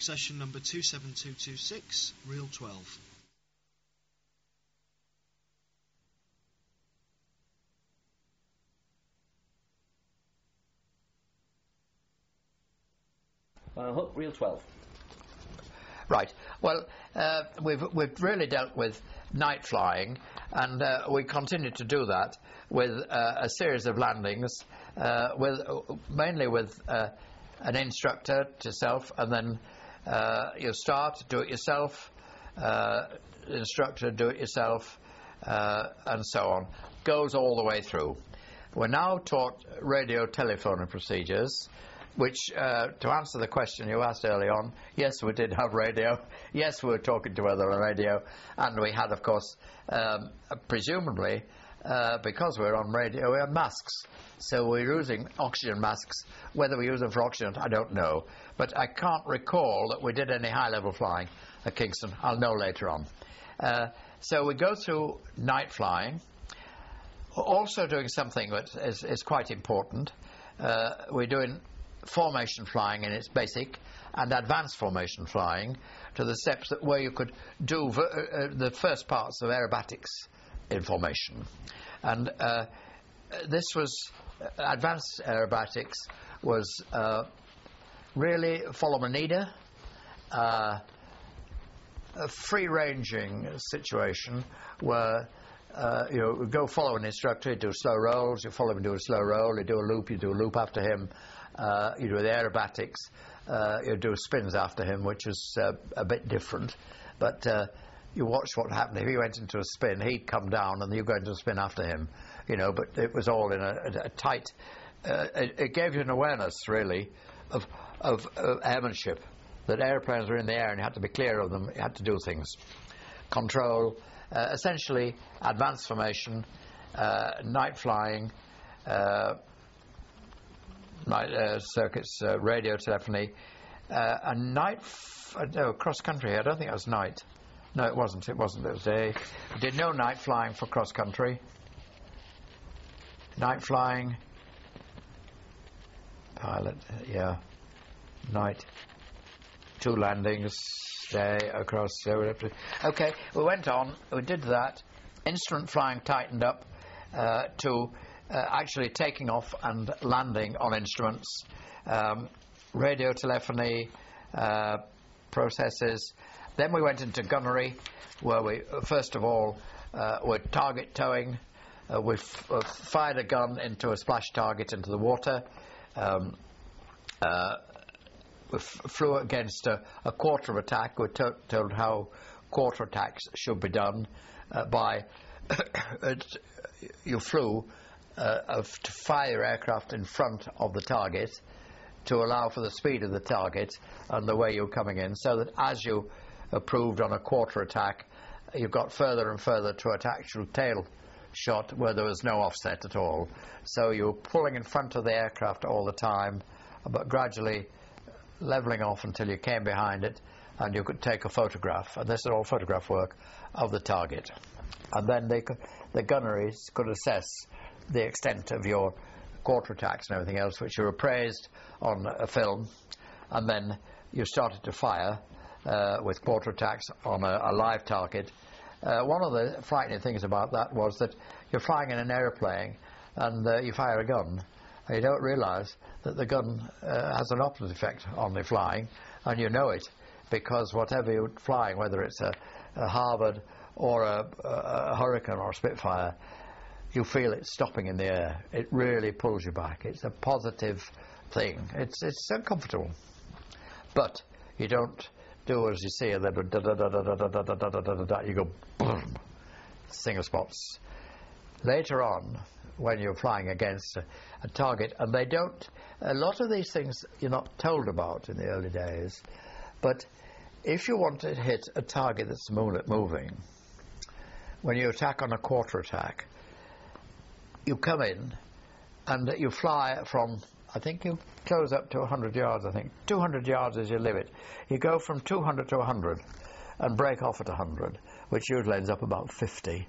succession number 27226, reel 12. Hook, reel 12. Right. Well, we've really dealt with night flying, and we continue to do that with a series of landings, mainly with an instructor to yourself, and then you start, do it yourself, instructor, do it yourself, and so on. Goes all the way through. We're now taught radio telephone procedures, which, to answer the question you asked early on, yes, we did have radio. Yes, we were talking to other on radio, and we had, of course, presumably, because we're on radio, we had masks. So we're using oxygen masks. Whether we use them for oxygen, I don't know. But I can't recall that we did any high-level flying at Kingston. I'll know later on. So we go through night flying. Also doing something that is quite important. We're doing formation flying in its basic and advanced formation flying to the steps that where you could do the first parts of aerobatics in formation. And this was advanced aerobatics was really follow Manida, a free-ranging situation where you go follow an instructor, you do slow rolls, you follow him, do a slow roll, you do a loop, you do a loop after him, you do the aerobatics, you do spins after him, which is a bit different, but you watch what happened. If he went into a spin, he'd come down and you go into a spin after him, but it was all in a tight, it gave you an awareness really of airmanship, that airplanes were in the air and you had to be clear of them, you had to do things. Control, essentially advanced formation, night flying, night circuits, radio telephony, and cross country. I don't think it was night. No, it wasn't. It was day. Did no night flying for cross country. Night flying, pilot, night, 2 landings, day across. Okay, we went on. We did that. Instrument flying tightened up to actually taking off and landing on instruments, radio telephony processes. Then we went into gunnery, where we first of all were target towing. We fired a gun into a splash target into the water. We flew against a quarter attack. We told how quarter attacks should be done by you flew to fire aircraft in front of the target to allow for the speed of the target and the way you're coming in, so that as you approved on a quarter attack, you got further and further to an actual tail shot where there was no offset at all. So you were pulling in front of the aircraft all the time, but gradually levelling off until you came behind it and you could take a photograph, and this is all photograph work of the target. And then the gunneries could assess the extent of your quarter attacks and everything else, which you appraised on a film, and then you started to fire with quarter attacks on a live target. One of the frightening things about that was that you're flying in an aeroplane and you fire a gun, and you don't realise that the gun has an opposite effect on the flying, and you know it, because whatever you're flying, whether it's a Harvard or a Hurricane or a Spitfire, you feel it stopping in the air. It really pulls you back. It's a positive thing. It's uncomfortable, but you don't do as you see, and then you go boom, single spots. Later on, when you're flying against a target, and they don't, a lot of these things you're not told about in the early days, but if you want to hit a target that's moving, when you attack on a quarter attack, you come in and you fly from, I think you close up to 100 yards, I think. 200 yards is your limit. You go from 200 to 100 and break off at 100, which usually ends up about 50.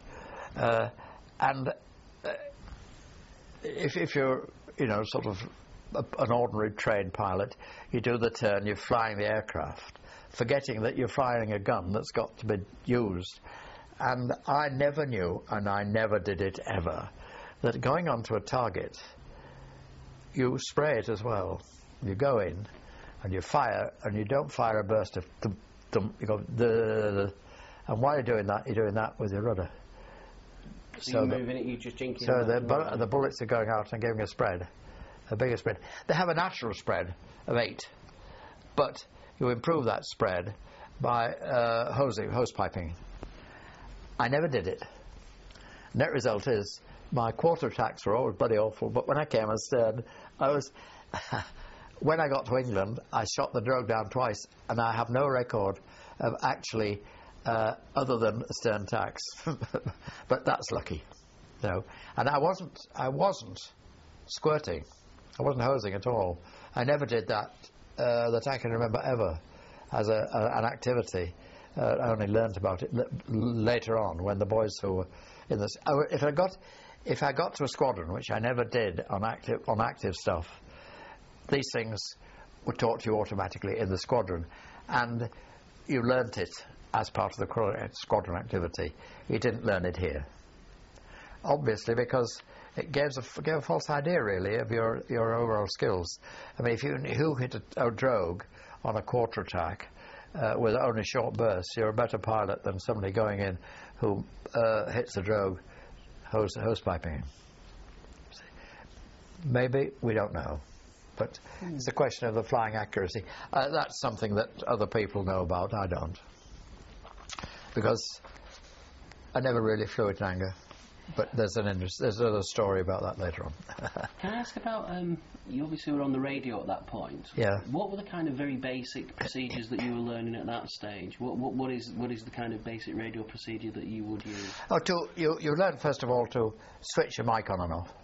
If you're, sort of an ordinary trained pilot, you do the turn, you're flying the aircraft, forgetting that you're firing a gun that's got to be used. And I never knew, and I never did it ever, that going onto a target, you spray it as well. You go in and you fire, and you don't fire a burst of thump, thump, you go duh, and while you're doing that with your rudder. So you're moving it, you just jinking it. So the bullets are going out and giving a spread, a bigger spread. They have a natural spread of 8, but you improve that spread by hose piping. I never did it. Net result is my quarter attacks were always bloody awful, but when I came astern, when I got to England, I shot the drogue down twice, and I have no record of actually other than stern attacks. But that's lucky, you know. And I wasn't squirting. I wasn't hosing at all. I never did that I can remember ever as an activity. I only learnt about it later on when the boys who were in this. If I got to a squadron, which I never did on active stuff, these things were taught to you automatically in the squadron, and you learnt it as part of the squadron activity. You didn't learn it here, obviously, because it gave a false idea, really, of your overall skills. I mean, if you hit a drogue on a quarter attack with only short bursts, you're a better pilot than somebody going in who hits the drogue hose piping. Maybe, we don't know. But it's a question of the flying accuracy. That's something that other people know about. I don't. Because I never really flew at anger. But there's another story about that later on. Can I ask about, you obviously were on the radio at that point. Yeah. What were the kind of very basic procedures that you were learning at that stage? What is the kind of basic radio procedure that you would use? Oh, you learn first of all to switch your mic on and off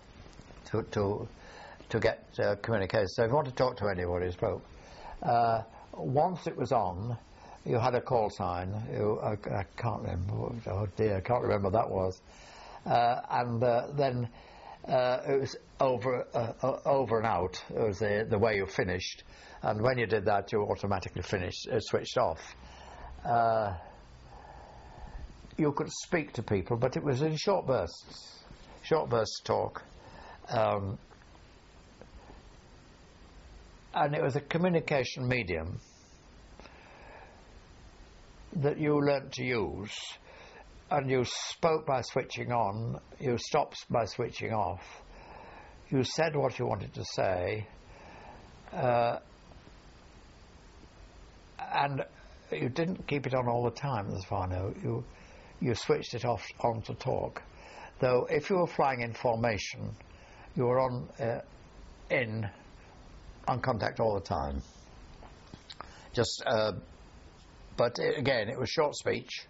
to get communication. So if you want to talk to anybody who spoke, once it was on, you had a call sign. I can't remember. Oh dear, I can't remember what that was. And then it was over and out. It was the way you finished, and when you did that, you automatically switched off. You could speak to people, but it was in short bursts talk, and it was a communication medium that you learnt to use. And you spoke by switching on, you stopped by switching off, you said what you wanted to say, and you didn't keep it on all the time, as far as I know. You switched it off on to talk. Though if you were flying in formation, you were on contact all the time. But again, it was short speech.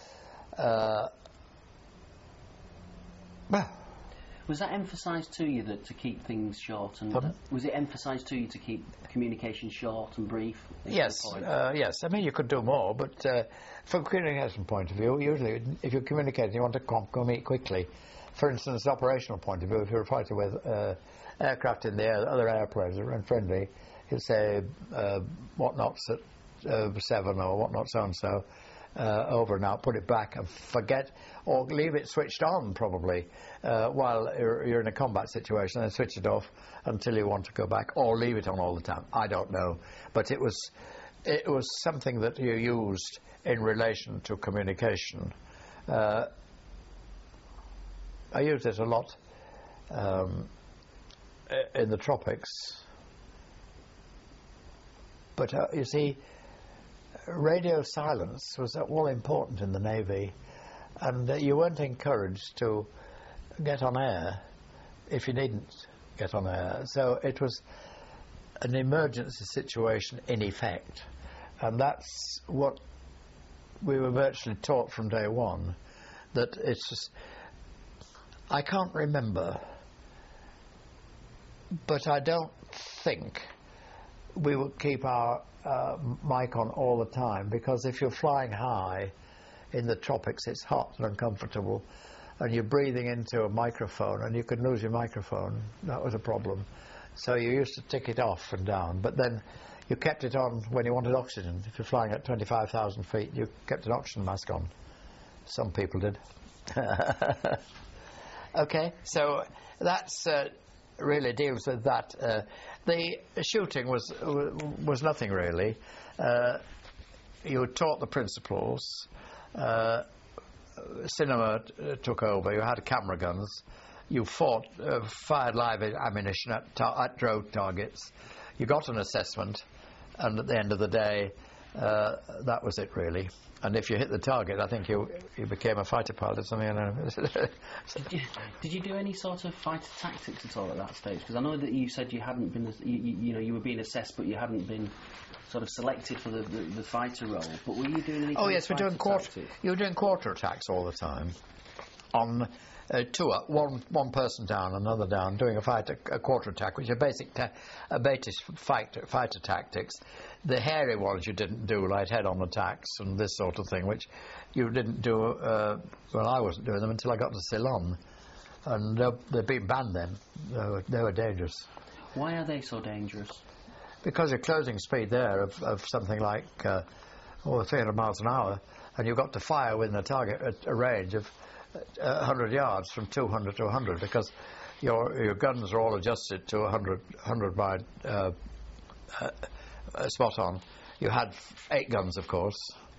Was that emphasised to you to keep things short? And was it emphasised to you to keep communication short and brief? Yes, yes. I mean, you could do more, but from a communication point of view, usually if you're communicating, you want to communicate quickly. For instance, operational point of view, if you're fighting with aircraft in the air, other airplanes are friendly, you'd say what knots at 7 or what knots so-and-so. Over and out, put it back and forget, or leave it switched on probably while you're in a combat situation, and switch it off until you want to go back, or leave it on all the time. I don't know, but it was something that you used in relation to communication. I used it a lot in the tropics, but you see, radio silence was all important in the Navy, and you weren't encouraged to get on air if you needn't get on air. So it was an emergency situation in effect, and that's what we were virtually taught from day one, that it's just, I can't remember, but I don't think we would keep our mic on all the time, because if you're flying high in the tropics, it's hot and uncomfortable, and you're breathing into a microphone, and you could lose your microphone. That was a problem. So you used to tick it off and down, but then you kept it on when you wanted oxygen. If you're flying at 25,000 feet, you kept an oxygen mask on. Some people did. Okay, so that's really deals with that. The shooting was nothing really. You taught the principles. Cinema took over. You had camera guns. You fought, fired live ammunition at drone targets. You got an assessment, and at the end of the day, that was it really. And if you hit the target, I think you became a fighter pilot or something. I don't know. Did you do any sort of fighter tactics at all at that stage? Because I know that you said you hadn't been, you were being assessed, but you hadn't been sort of selected for the fighter role. But were you doing any? Oh yes, we're doing you were doing quarter attacks all the time, on two up, one person down, another down, doing a quarter attack, which are basic fighter tactics. The hairy ones you didn't do, like head-on attacks and this sort of thing, which you didn't do. Well, I wasn't doing them until I got to Ceylon, and they've been banned then. They were dangerous. Why are they so dangerous? Because your closing speed there of something like 300 miles an hour, and you've got to fire within a target at a range of 100 yards, from 200 to 100, because your guns are all adjusted to 100 by spot on. You had 8 guns, of course,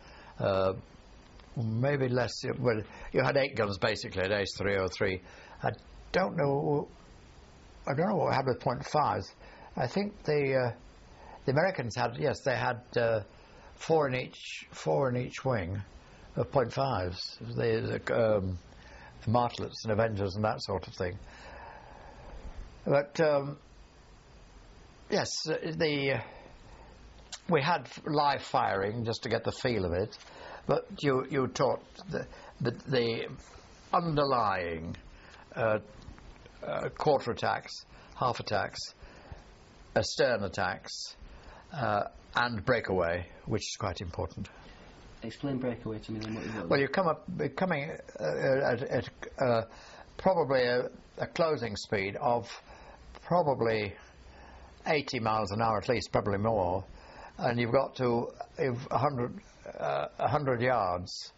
maybe less. Well, you had 8 guns basically at Ace 303. I don't know what happened with .5s. I think the Americans had, yes, they had 4 in each wing of .5s. The Martlets and Avengers and that sort of thing. But yes, we had live firing just to get the feel of it. But you taught the underlying quarter attacks, half attacks, astern attacks, and breakaway, which is quite important. Explain breakaway to me then. Well, you're coming at probably a closing speed of probably 80 miles an hour at least, probably more, and you've got to 100 yards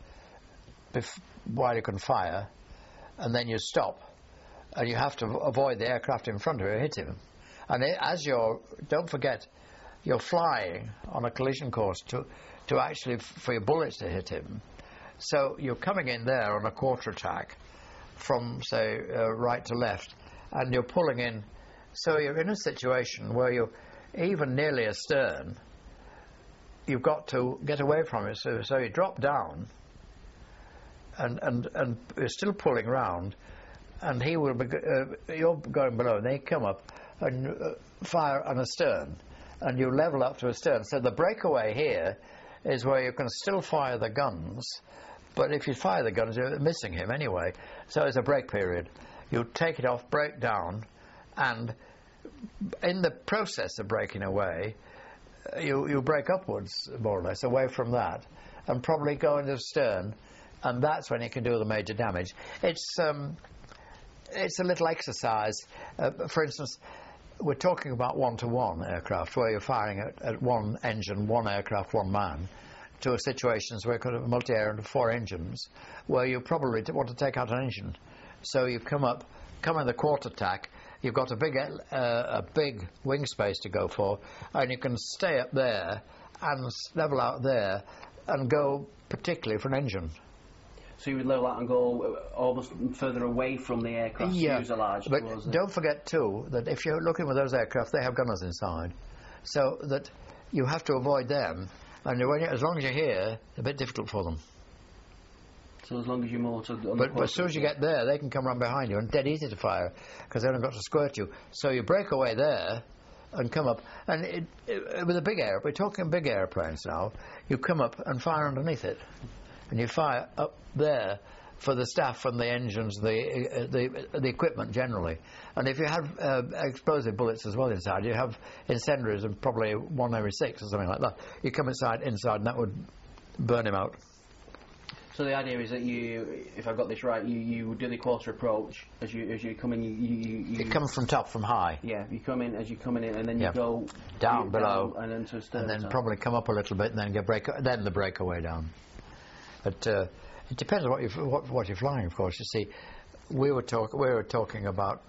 while you can fire, and then you stop, and you have to avoid the aircraft in front of you, hit him, and don't forget, you're flying on a collision course to actually for your bullets to hit him. So you're coming in there on a quarter attack from, say, right to left, and you're pulling in. So you're in a situation where you're even nearly astern. You've got to get away from it. So you drop down, and you're still pulling round, and he will be. You're going below, and they come up and fire an astern, and you level up to astern. So the breakaway here is where you can still fire the guns, but if you fire the guns, you're missing him anyway. So it's a break period. You take it off, break down, and in the process of breaking away, you break upwards, more or less, away from that, and probably go into stern, and that's when you can do the major damage. It's a little exercise. For instance, we're talking about one-to-one aircraft, where you're firing at one engine, one aircraft, one man, to situations where you could have multi-air and 4 engines, where you probably want to take out an engine. So you come in the quarter attack, you've got a big wing space to go for, and you can stay up there and level out there and go particularly for an engine. So you would level out and go almost further away from the aircraft fuselage. But don't forget too that if you're looking with those aircraft, they have gunners inside, so that you have to avoid them. And as long as you're here, it's a bit difficult for them. So as long as you're more to... But as soon as you get there, they can come run behind you, and dead easy to fire, because they've only got to squirt you. So you break away there and come up. And with a big we're talking big airplanes now, you come up and fire underneath it. And you fire up there for the staff and the engines, the equipment generally. And if you have explosive bullets as well inside, you have incendiaries and probably 1 every 6 or something like that. You come inside, and that would burn him out. So the idea is that you, if I got this right, you do the quarter approach as you come in. You come from top, from high. Yeah, you come in as you're coming in, and then you go down below, and then to a stern, and then probably come up a little bit, and then then the breakaway down. But it depends on what you're flying, of course. You see, we were talking about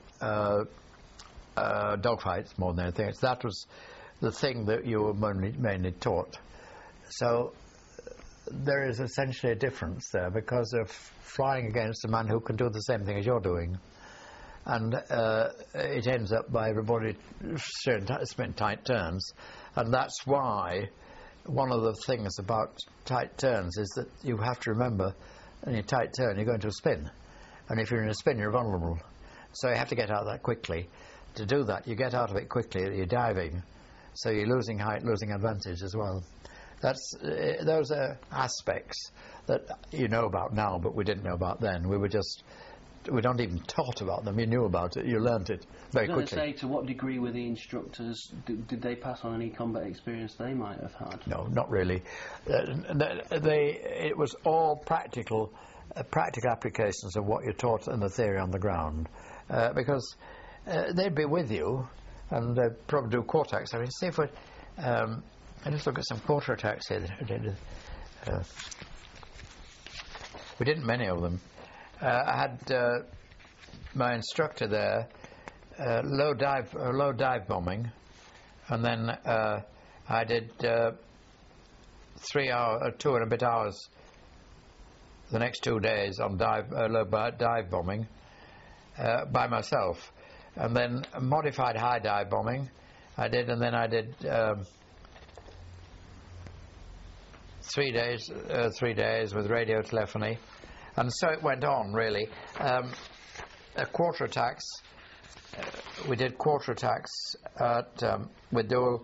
dogfights more than anything else. That was the thing that you were mainly taught. So there is essentially a difference there because of flying against a man who can do the same thing as you're doing, and it ends up by everybody spinning tight turns, and that's why one of the things about tight turns is that you have to remember in a tight turn you're going to a spin, and if you're in a spin you're vulnerable, so you have to get out of that quickly. To do that you get out of it quickly, you're diving, so you're losing height, losing advantage as well. Those are aspects that you know about now, but we didn't know about then. We don't even taught about them. You knew about it, you learnt it very quickly. I was going to say, to what degree were the instructors, did they pass on any combat experience they might have had? No, not really. It was all practical applications of what you're taught in the theory on the ground, because they'd be with you, and they'd probably do quarter attacks. I mean, see if we... I just look at some quarter attacks here. We didn't many of them. I had my instructor there, low dive bombing, and then I did 2 and a bit hours the next 2 days on low dive bombing by myself, and then modified high dive bombing I did, and then I did 3 days with radio telephony, and so it went on really. Quarter attacks, we did quarter attacks with dual.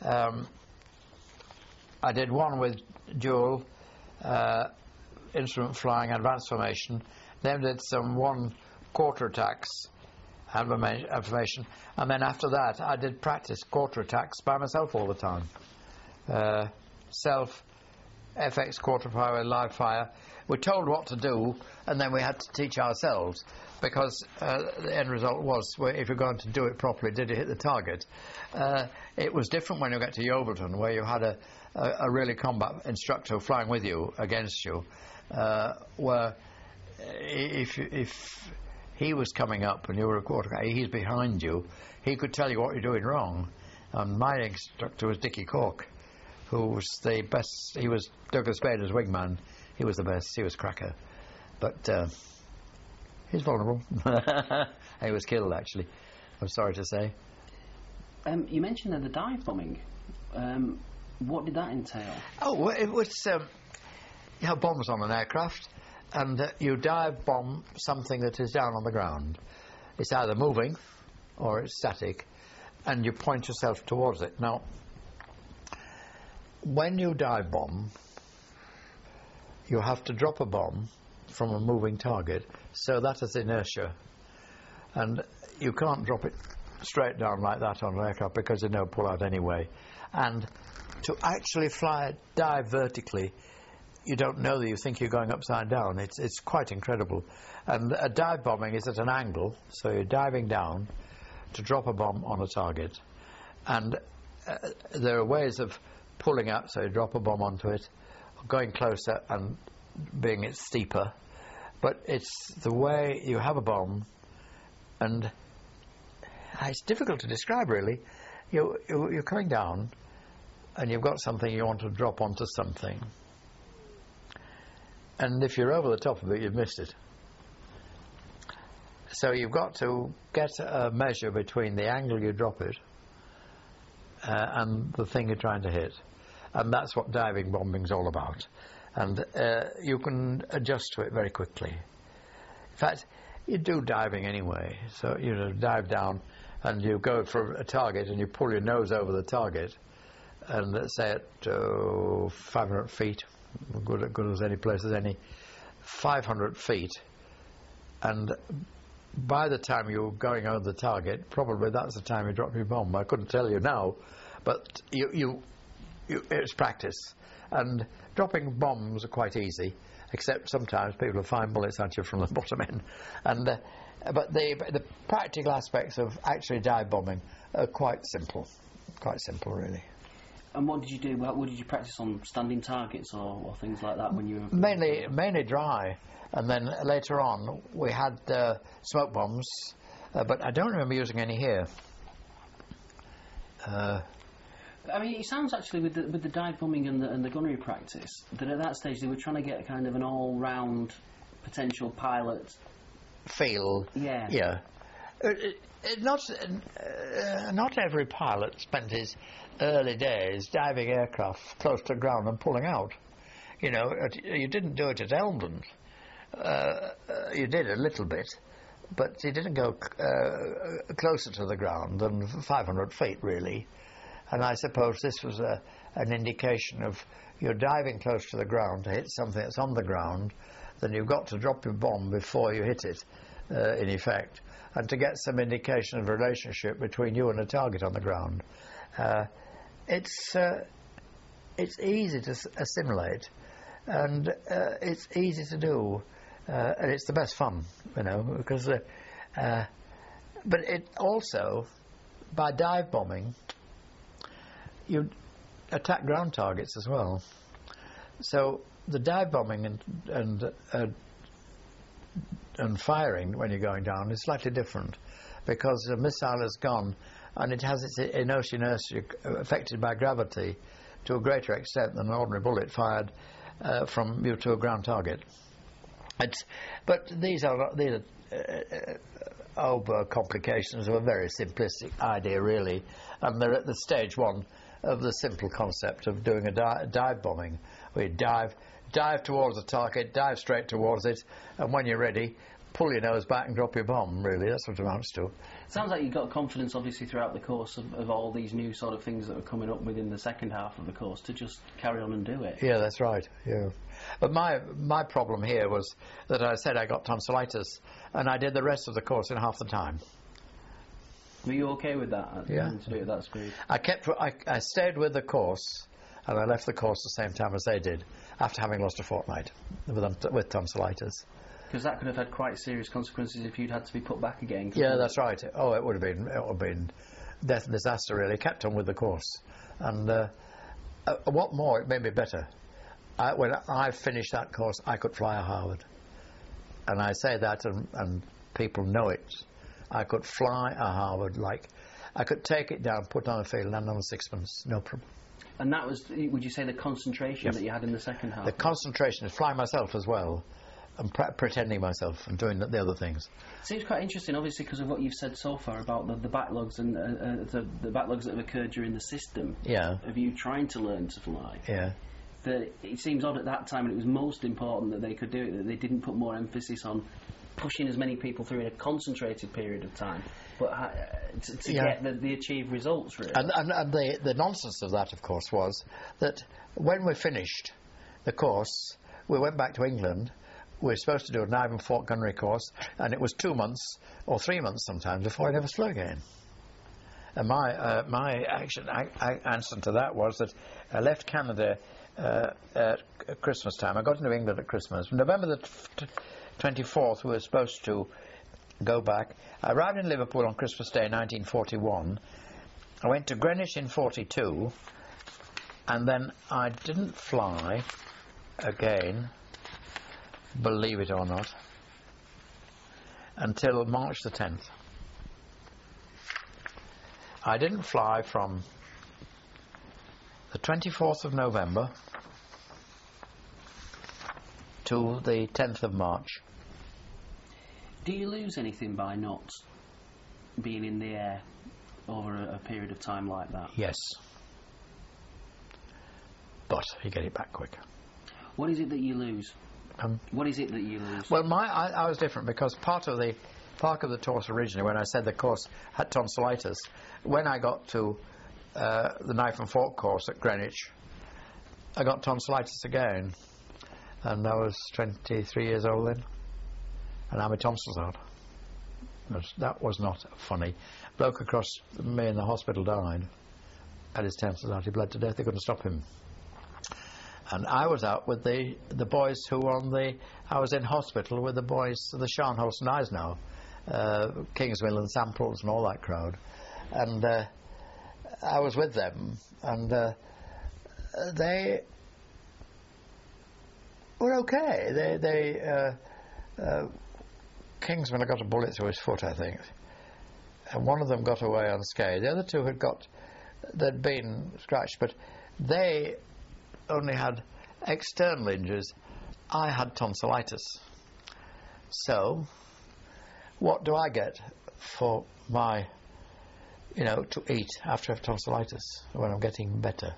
I did one with dual instrument flying advanced formation, then did some 1 quarter attacks information, and then after that I did practice quarter attacks by myself all the time. Self FX quarter fire, live fire. We're told what to do, and then we had to teach ourselves, because the end result was, well, if you're going to do it properly, did you hit the target? It was different when you got to Yeovilton, where you had a really combat instructor flying with you, against you, where if he was coming up and you were a quarter, he's behind you, he could tell you what you're doing wrong. And my instructor was Dickie Cork, who was the best. He was Douglas Bader's wingman. He was the best. He was cracker. But he's vulnerable. He was killed, actually, I'm sorry to say. You mentioned the dive bombing. What did that entail? Oh, well, it was... you have bombs on an aircraft, and you dive bomb something that is down on the ground. It's either moving or it's static, and you point yourself towards it. Now, when you dive bomb, you have to drop a bomb from a moving target, so that is inertia, and you can't drop it straight down like that on an aircraft because there's no pull out anyway. And to actually dive vertically, you don't know that you think you're going upside down. It's quite incredible. And a dive bombing is at an angle, so you're diving down to drop a bomb on a target, and there are ways of pulling up, so you drop a bomb onto it, going closer and being it steeper, but it's the way you have a bomb, and it's difficult to describe really. You're coming down and you've got something you want to drop onto something, and if you're over the top of it, you've missed it. So you've got to get a measure between the angle you drop it and the thing you're trying to hit. And that's what diving bombing's all about. And you can adjust to it very quickly. In fact, you do diving anyway. So you dive down and you go for a target and you pull your nose over the target, and let's say at 500 feet, good as any place as any, 500 feet, and by the time you're going over the target, probably that's the time you drop your bomb. I couldn't tell you now, but it's practice. And dropping bombs are quite easy. except sometimes people will find bullets at you from the bottom end. And but the practical aspects of actually dive bombing are quite simple really. And what did you do? What did you practice on? Standing targets or things like that when you were... Mainly dry, and then later on we had smoke bombs, but I don't remember using any here. I mean, it sounds actually with the dive bombing and the gunnery practice that at that stage they were trying to get kind of an all-round potential pilot feel. Yeah. Not every pilot spent his early days diving aircraft close to the ground and pulling out. You know, you didn't do it at Elmland. You did a little bit, but you didn't go closer to the ground than 500 feet, really. And I suppose this was an indication of you're diving close to the ground to hit something that's on the ground, then you've got to drop your bomb before you hit it, in effect, and to get some indication of relationship between you and a target on the ground. It's easy to assimilate, and it's easy to do, and it's the best fun, you know, because. But it also, by dive bombing, you attack ground targets as well. So the dive bombing and firing when you're going down is slightly different, because the missile has gone and it has its inertia affected by gravity to a greater extent than an ordinary bullet fired from you to a ground target. But these are over complications of a very simplistic idea, really, and they're at the stage one of the simple concept of doing a dive bombing, where you dive towards the target, dive straight towards it, and when you're ready, pull your nose back and drop your bomb, really. That's what it amounts to. Sounds like you got confidence, obviously, throughout the course of all these new sort of things that were coming up within the second half of the course to just carry on and do it. Yeah, that's right, yeah. But my problem here was that I said I got tonsillitis, and I did the rest of the course in half the time. Were you okay with that? Yeah. To do it at that speed? I stayed with the course, and I left the course the same time as they did, after having lost a fortnight with tonsillitis. Because that could have had quite serious consequences if you'd had to be put back again. Yeah, that's right. Oh, it would have been death and disaster, really. Kept on with the course. And what more, it made me better. When I finished that course, I could fly a Harvard. And I say that, and people know it. I could fly a Harvard like... I could take it down, put it on a field, land on a sixpence, no problem. And that was, would you say, the concentration that you had in the second half? The concentration is flying myself as well, and pretending myself and doing the other things. It seems quite interesting, obviously, because of what you've said so far about the backlogs and the backlogs that have occurred during the system. Yeah. Of you trying to learn to fly. Yeah. That it seems odd at that time, and it was most important that they could do it, that they didn't put more emphasis on pushing as many people through in a concentrated period of time, but to get the achieved results, really. And the nonsense of that, of course, was that when we finished the course, we went back to England. We were supposed to do a knife and fork gunnery course, and it was 2 months or 3 months sometimes before I ever flew again. And my answer to that was that I left Canada at Christmas time. I got into England at Christmas. November the 24th, we were supposed to go back. I arrived in Liverpool on Christmas Day 1941. I went to Greenwich in 42, and then I didn't fly again, believe it or not, until March the 10th. I didn't fly from the 24th of November to the 10th of March. Do you lose anything by not being in the air over a period of time like that? Yes. But you get it back quick. What is it that you lose? What is it that you lose? Well, I was different because part of the course originally, when I said the course had tonsillitis, when I got to the knife and fork course at Greenwich, I got tonsillitis again, and I was 23 years old then, and now my tonsils out. That was not funny. Bloke across me in the hospital died, had his tonsils out, he bled to death, they couldn't stop him. And I was out with the boys who were I was in hospital with the boys, the Scharnhorst and Eisenhower, Kingsmill and Samples and all that crowd. And I was with them, and they were okay. Kingsmill got a bullet through his foot, I think, and one of them got away unscathed. The other two they'd been scratched, but they only had external injuries. I had tonsillitis. So, what do I get for my, to eat after I have tonsillitis when I'm getting better?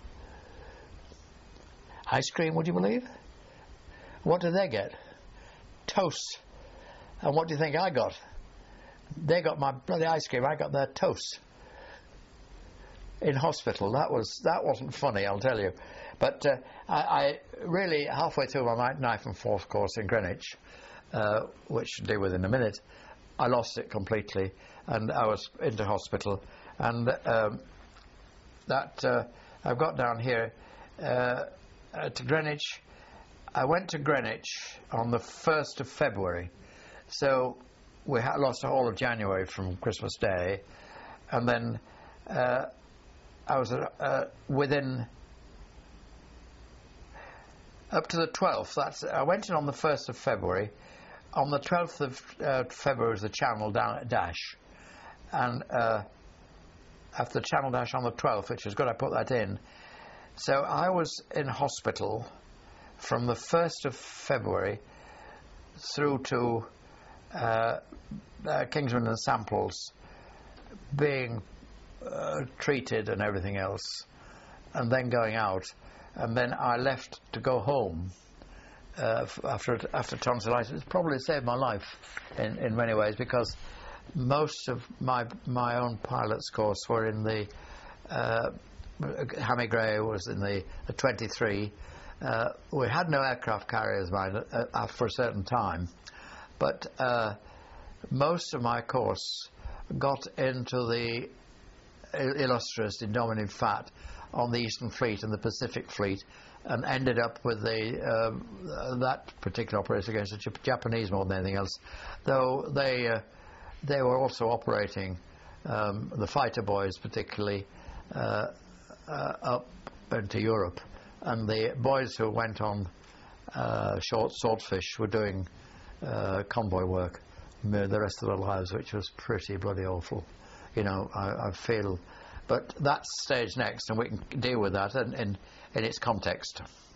Ice cream, would you believe? What do they get? Toast. And what do you think I got? They got my bloody ice cream, I got their toast. In hospital. That wasn't funny, I'll tell you. But I really, halfway through my knife and fork course in Greenwich, which I'll deal with in a minute, I lost it completely, and I was into hospital. And I've got down here to Greenwich. I went to Greenwich on the 1st of February. So we lost the whole of January from Christmas Day, and then I was within up to the 12th. I went in on the 1st of February. On the 12th of February was the Channel Dash, and after the Channel Dash on the 12th, which was good, I put that in. So I was in hospital from the 1st of February through to Kingsmill and Samples, being treated and everything else, and then going out, and then I left to go home after tonsillitis. It probably saved my life in many ways, because most of my own pilot's course were in the Hammy Gray was in the 23. We had no aircraft carriers, mind, for a certain time, but most of my course got into the illustrious Indomitable Fat on the Eastern Fleet and the Pacific Fleet, and ended up with that particular operation against the Japanese more than anything else, though they were also operating the fighter boys, particularly up into Europe, and the boys who went on short swordfish were doing convoy work the rest of their lives, which was pretty bloody awful. I feel, but that's stage next, and we can deal with that in its context.